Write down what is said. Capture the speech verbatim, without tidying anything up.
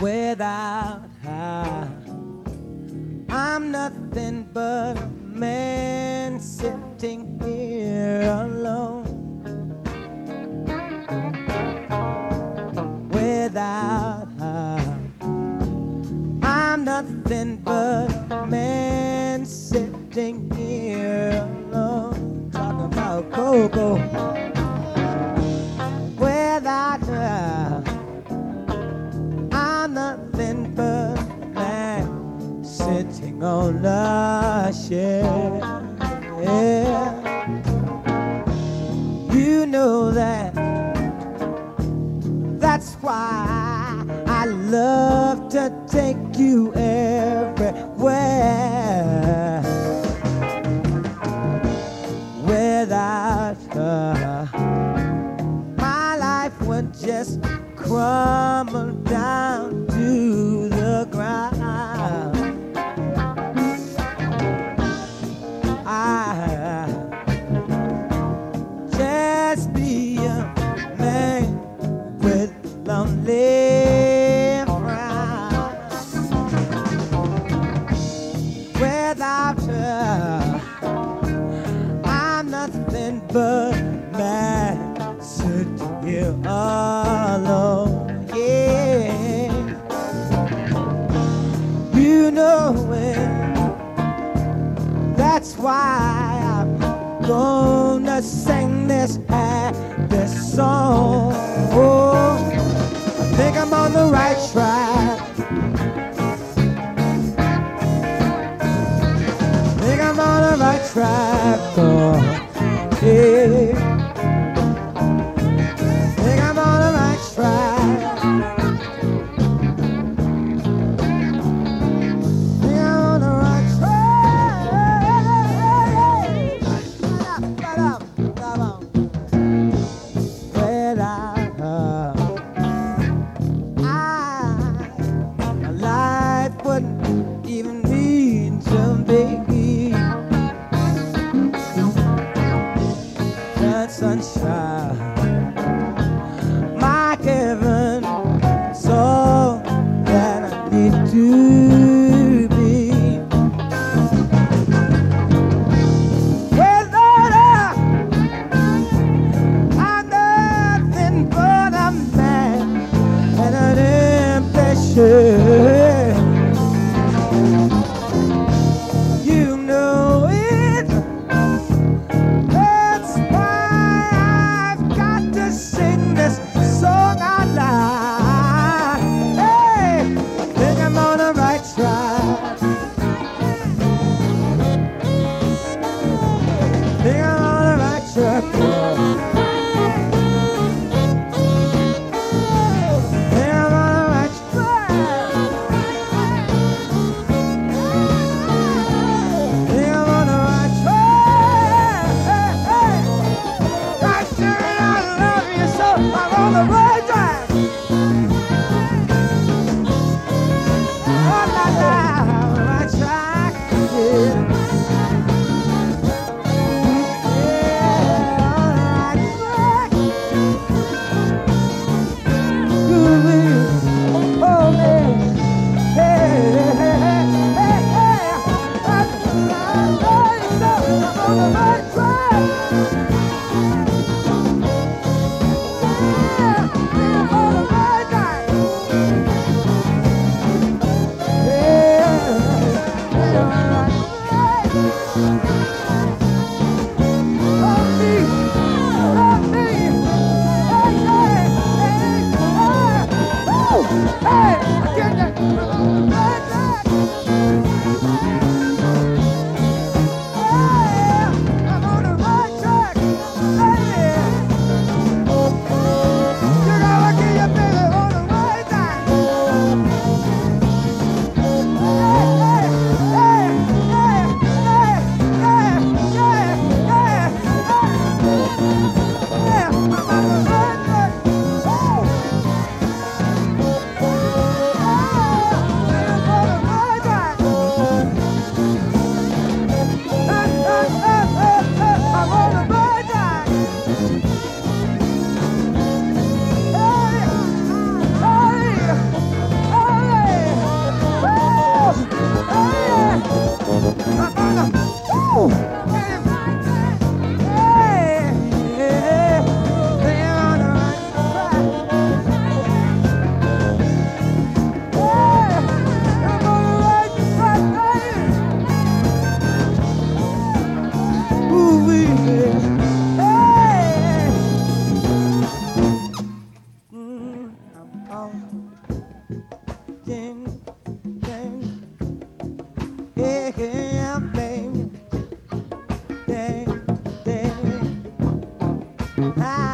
without her. I'm nothing but a man sitting here alone. Without her, I'm nothing but a man sitting here alone. Talking about Coco. Without her, I'm nothing but a man sitting on a shelf. Yeah. You know that. That's why I love to take you everywhere. Without her, my life would just crumble down to the ground. I just be a man with lonely frown. Without her, I'm nothing but a man sitting here alone. Yeah, you know it. That's why I'm gonna sing this this song. Oh, I think I'm on the right track. I think I'm on the right track. Oh, yeah. I think I'm on the right track. Sunshine, my heaven, it's all that I need to be. Without her, I'm nothing but a man and an empty shell. You know it. Sing this song out loud. Hey, think I'm on the right track. Think I'm on the right track. Think I'm on the right track. Think I'm on the right track. Hey, hey, right there. I'm on the right track. Oh, la, la, right track. Yeah. Yeah, on the right track. Ooh, oh, man. Hey, hey, hey, hey, hey. I'm on the right track. Yeah. yeah, yeah, baby. Yeah, yeah. Ah.